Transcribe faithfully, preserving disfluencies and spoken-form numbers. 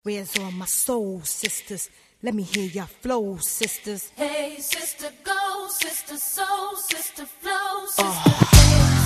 Where's all my soul sisters? Let me hear your flow, sisters. Hey, sister, go, sister, soul, sister, flow, sister. Oh.